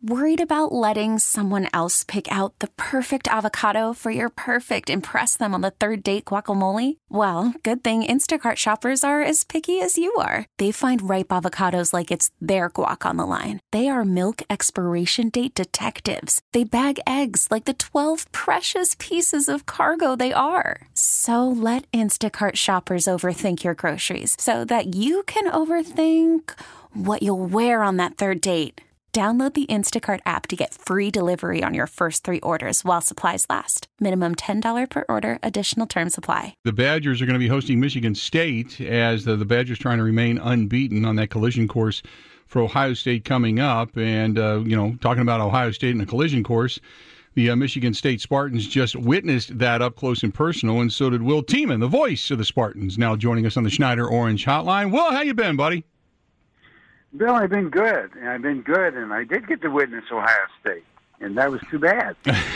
Worried about letting someone else pick out the perfect avocado for your perfect impress them on the third date guacamole? Well, good thing Instacart shoppers are as picky as you are. They find ripe avocados like it's their guac on the line. They are milk expiration date detectives. They bag eggs like the 12 precious pieces of cargo they are. So let Instacart shoppers overthink your groceries so that you can overthink what you'll wear on that third date. Download the Instacart app to get free delivery on your first 3 orders while supplies last. Minimum $10 per order. Additional terms apply. The Badgers are going to be hosting Michigan State as the Badgers trying to remain unbeaten on that collision course for Ohio State coming up. And, talking about Ohio State and a collision course, the Michigan State Spartans just witnessed that up close and personal, and so did Will Tiemann, the voice of the Spartans, now joining us on the Schneider Orange Hotline. Will, how you been, buddy? Bill, I've been good, and I did get to witness Ohio State, and that was too bad.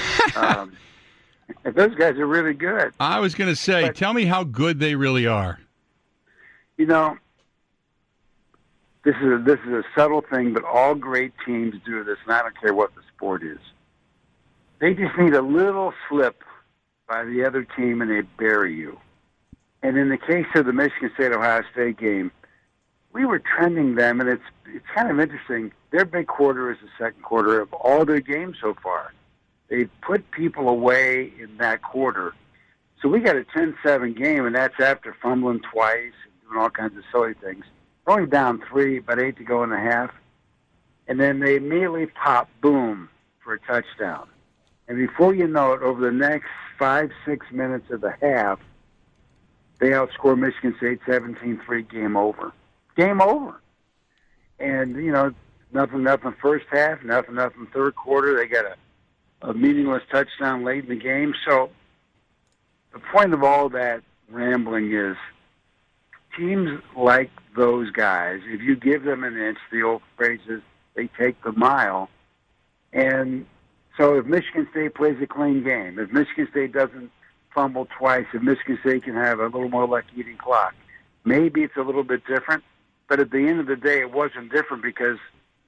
Those guys are really good. I was going to say, tell me how good they really are. You know, this is a subtle thing, but all great teams do this, and I don't care what the sport is. They just need a little slip by the other team, and they bury you. And in the case of the Michigan State-Ohio State game, we were trending them, and it's kind of interesting. Their big quarter is the second quarter of all their games so far. They put people away in that quarter. So we got a 10-7 game, and that's after fumbling twice and doing all kinds of silly things. We're only down 3, about 8 to go in the half. And then they immediately pop, boom, for a touchdown. And before you know it, over the next 5-6 minutes of the half, they outscore Michigan State 17-3, game over. Game over. And, nothing first half, nothing third quarter. They got a meaningless touchdown late in the game. So the point of all that rambling is teams like those guys, if you give them an inch, the old phrase is, they take the mile. And so if Michigan State plays a clean game, if Michigan State doesn't fumble twice, if Michigan State can have a little more luck eating clock, maybe it's a little bit different. But at the end of the day, it wasn't different because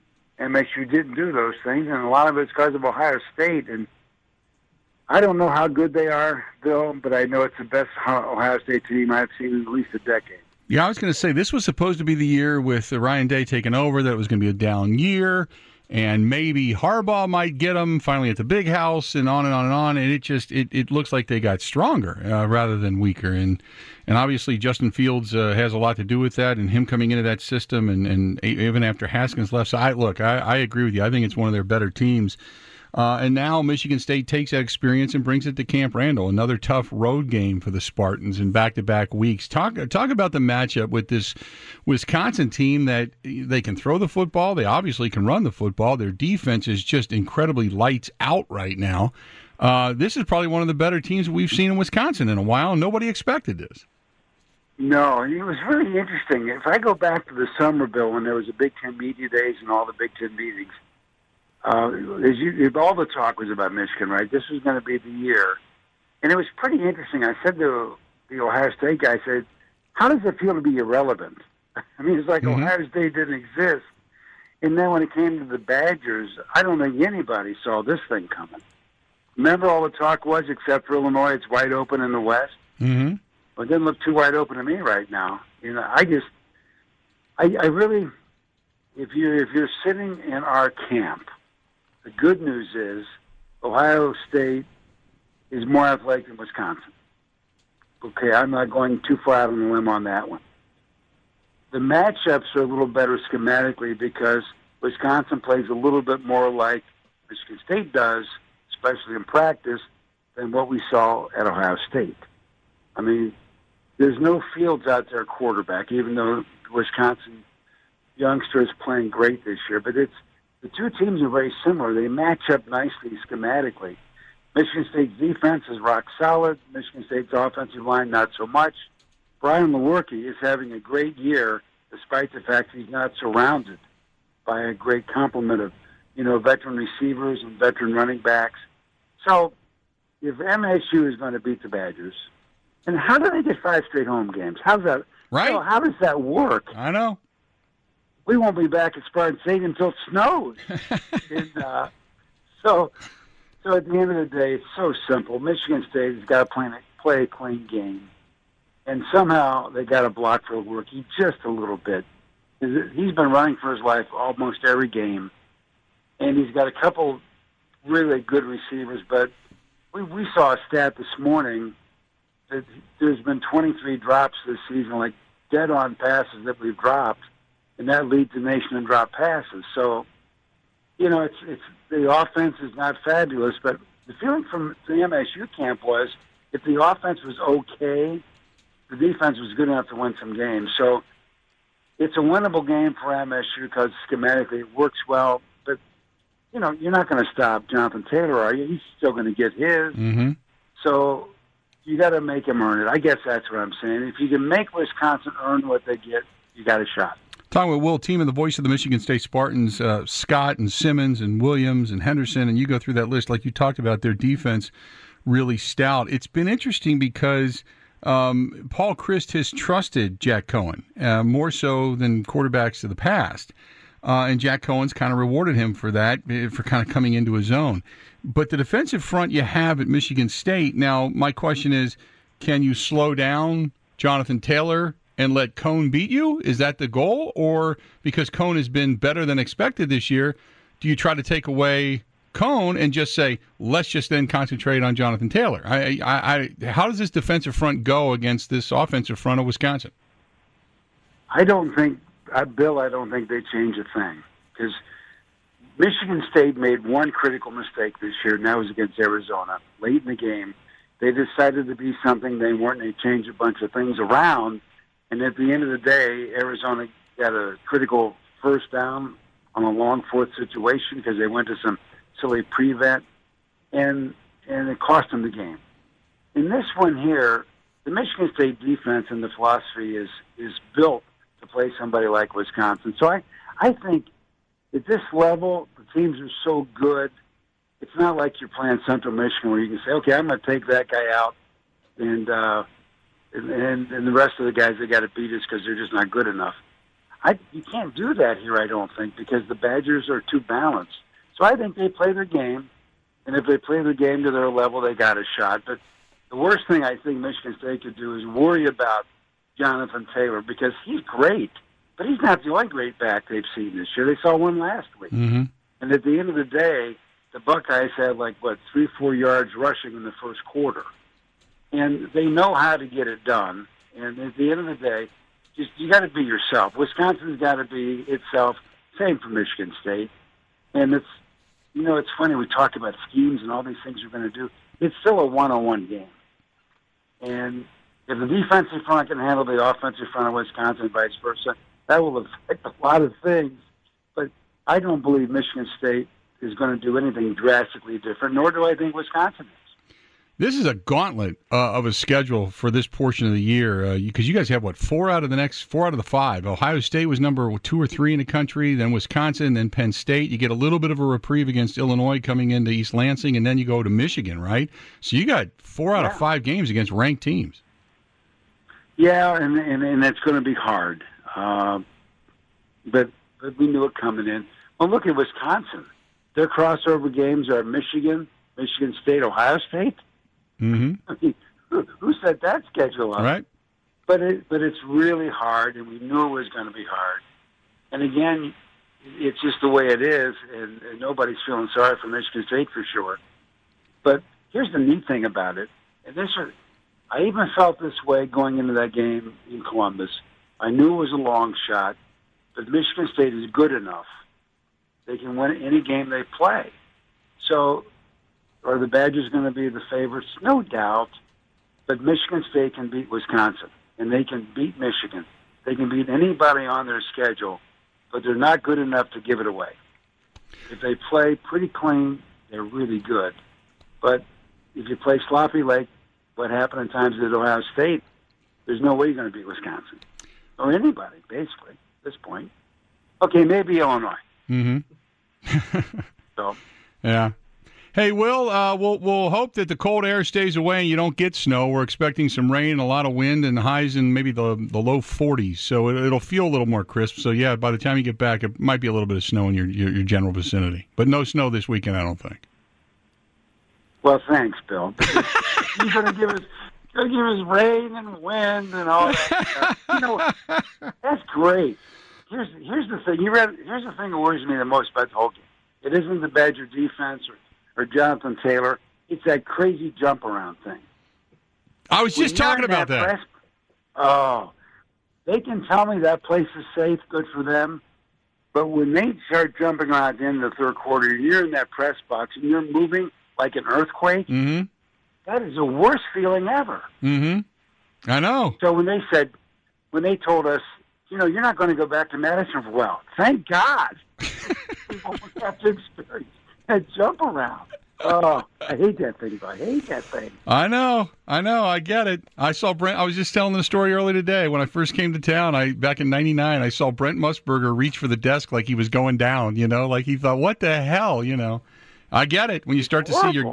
MSU didn't do those things, and a lot of it's because of Ohio State. And I don't know how good they are, Bill, but I know it's the best Ohio State team I've seen in at least a decade. Yeah, I was going to say, this was supposed to be the year with Ryan Day taking over, that it was going to be a down year, and maybe Harbaugh might get them finally at the big house, and on and on and on. And it looks like they got stronger rather than weaker. And obviously Justin Fields has a lot to do with that, and him coming into that system, and even after Haskins left. So I agree with you. I think it's one of their better teams. And now Michigan State takes that experience and brings it to Camp Randall, another tough road game for the Spartans in back-to-back weeks. Talk about the matchup with this Wisconsin team that they can throw the football. They obviously can run the football. Their defense is just incredibly lights out right now. This is probably one of the better teams we've seen in Wisconsin in a while, and nobody expected this. No, it was really interesting. If I go back to the summer, Bill, when there was a Big Ten Media Days and all the Big Ten meetings, all the talk was about Michigan, right? This was going to be the year. And it was pretty interesting. I said to the Ohio State guy, I said, how does it feel to be irrelevant? I mean, it's like Ohio State didn't exist. And then when it came to the Badgers, I don't think anybody saw this thing coming. Remember all the talk was, except for Illinois, it's wide open in the West? Mm-hmm. Well, it doesn't look too wide open to me right now. I really, if you're sitting in our camp, the good news is Ohio State is more athletic than Wisconsin. Okay, I'm not going too far out on the limb on that one. The matchups are a little better schematically because Wisconsin plays a little bit more like Michigan State does, especially in practice, than what we saw at Ohio State. I mean, there's no Fields out there quarterback, even though the Wisconsin youngster is playing great this year. But the two teams are very similar. They match up nicely schematically. Michigan State's defense is rock solid. Michigan State's offensive line, not so much. Brian Lewerke is having a great year, despite the fact he's not surrounded by a great complement of, veteran receivers and veteran running backs. So if MSU is going to beat the Badgers, and how do they get 5 straight home games? How's that? Right. How does that work? I know. we won't be back at Spartan Stadium until it snows. And, so at the end of the day, it's so simple. Michigan State has got to play a clean game. And somehow they got to block for a rookie just a little bit. He's been running for his life almost every game. And he's got a couple really good receivers. But we saw a stat this morning that there's been 23 drops this season, like dead-on passes that we've dropped. And that leads the nation in drop passes. So, it's the offense is not fabulous, but the feeling from the MSU camp was if the offense was okay, the defense was good enough to win some games. So it's a winnable game for MSU because schematically it works well. But, you're not going to stop Jonathan Taylor, are you? He's still going to get his. Mm-hmm. So you got to make him earn it. I guess that's what I'm saying. If you can make Wisconsin earn what they get, you got a shot. Talking with Will Tiemann, the voice of the Michigan State Spartans, Scott and Simmons and Williams and Henderson, and you go through that list like you talked about, their defense really stout. It's been interesting because Paul Chryst has trusted Jack Cohen more so than quarterbacks of the past. And Jack Cohen's kind of rewarded him for that, for kind of coming into his own. But the defensive front you have at Michigan State, now my question is, can you slow down Jonathan Taylor and let Cohen beat you? Is that the goal? Or because Cohen has been better than expected this year, do you try to take away Cohen and just say, let's just then concentrate on Jonathan Taylor? How does this defensive front go against this offensive front of Wisconsin? I don't think they change a thing because Michigan State made one critical mistake this year, and that was against Arizona. Late in the game, they decided to be something they weren't. They changed a bunch of things around. And at the end of the day, Arizona got a critical first down on a long fourth situation because they went to some silly prevent, and it cost them the game. In this one here, the Michigan State defense and the philosophy is built to play somebody like Wisconsin. So I think at this level, the teams are so good, it's not like you're playing Central Michigan where you can say, okay, I'm going to take that guy out, and the rest of the guys, they got to beat us because they're just not good enough. You can't do that here, I don't think, because the Badgers are too balanced. So I think they play their game, and if they play the game to their level, they got a shot. But the worst thing I think Michigan State could do is worry about Jonathan Taylor because he's great, but he's not the only great back they've seen this year. They saw one last week. Mm-hmm. And at the end of the day, the Buckeyes had 3-4 yards rushing in the first quarter. And they know how to get it done. And at the end of the day, you got to be yourself. Wisconsin's got to be itself. Same for Michigan State. And it's funny, we talk about schemes and all these things we're going to do. It's still a one-on-one game. And if the defensive front can handle the offensive front of Wisconsin and vice versa, that will affect a lot of things. But I don't believe Michigan State is going to do anything drastically different, nor do I think Wisconsin is. This is a gauntlet of a schedule for this portion of the year because you guys have, 4 out of the 5. Ohio State was number 2 or 3 in the country, then Wisconsin, then Penn State. You get a little bit of a reprieve against Illinois coming into East Lansing, and then you go to Michigan, right? So you got 4 out of 5 games against ranked teams. Yeah, and it's going to be hard. But we knew it coming in. Well, look at Wisconsin. Their crossover games are Michigan State, Ohio State. Mm-hmm. I mean, who set that schedule up? Right. But it's really hard, and we knew it was going to be hard. And again, it's just the way it is, and nobody's feeling sorry for Michigan State for sure. But here's the neat thing about it, and I even felt this way going into that game in Columbus. I knew it was a long shot, but Michigan State is good enough. They can win any game they play. So are the Badgers going to be the favorites? No doubt. But Michigan State can beat Wisconsin, and they can beat Michigan. They can beat anybody on their schedule, but they're not good enough to give it away. If they play pretty clean, they're really good. But if you play sloppy like what happened in times at Ohio State, there's no way you're going to beat Wisconsin. Or anybody, basically, at this point. Okay, maybe Illinois. Mm-hmm. So, yeah. Hey, Will, we'll hope that the cold air stays away and you don't get snow. We're expecting some rain and a lot of wind and highs in maybe the low 40s, so it'll feel a little more crisp. So, yeah, by the time you get back, it might be a little bit of snow in your general vicinity. But no snow this weekend, I don't think. Well, thanks, Bill. You're going to give us rain and wind and all that stuff. That's great. Here's the thing. Here's the thing that worries me the most about the whole game. It isn't the Badger defense or Jonathan Taylor. It's that crazy jump around thing. I was just talking about that. They can tell me that place is safe, good for them. But when they start jumping around at the end of the third quarter, you're in that press box and you're moving like an earthquake, that is the worst feeling ever. Mm-hmm. I know. So when they told us, you're not going to go back to Madison for a while, thank God. We won't have to experience that jump around. Oh, I hate that thing. I know. I get it. I saw Brent. I was just telling the story earlier today. When I first came to town, back in '99, I saw Brent Musburger reach for the desk like he was going down. Like he thought, "What the hell?" I get it. When you start to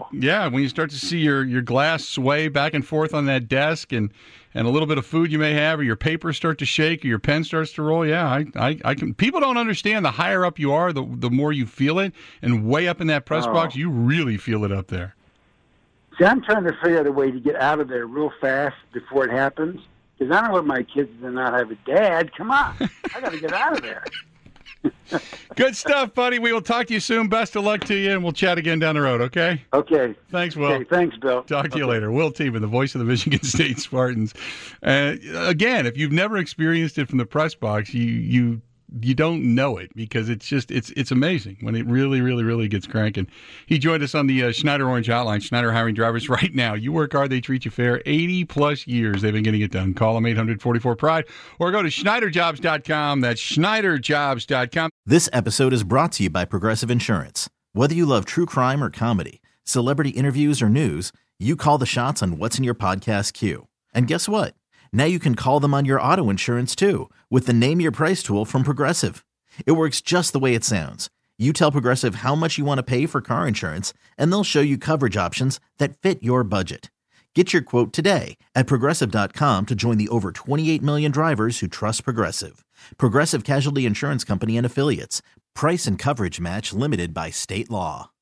see your glass sway back and forth on that desk, and a little bit of food you may have, or your paper start to shake, or your pen starts to roll. Yeah, I can. People don't understand. The higher up you are, the more you feel it, and way up in that press box, you really feel it up there. See, I'm trying to figure out a way to get out of there real fast before it happens, because I don't want my kids to not have a dad. Come on, I got to get out of there. Good stuff, buddy. We will talk to you soon. Best of luck to you, and we'll chat again down the road, okay? Okay. Thanks, Will. Okay, thanks, Bill. Talk to you later. Will Tiemann, the voice of the Michigan State Spartans. Again, if you've never experienced it from the press box, you don't know it, because it's amazing when it really, really, really gets cranking. He joined us on the Schneider Orange Hotline. Schneider hiring drivers right now. You work hard, they treat you fair. 80-plus years they've been getting it done. Call them 844-PRIDE or go to SchneiderJobs.com. That's SchneiderJobs.com. This episode is brought to you by Progressive Insurance. Whether you love true crime or comedy, celebrity interviews or news, you call the shots on what's in your podcast queue. And guess what? Now you can call them on your auto insurance, too, with the Name Your Price tool from Progressive. It works just the way it sounds. You tell Progressive how much you want to pay for car insurance, and they'll show you coverage options that fit your budget. Get your quote today at Progressive.com to join the over 28 million drivers who trust Progressive. Progressive Casualty Insurance Company and Affiliates. Price and coverage match limited by state law.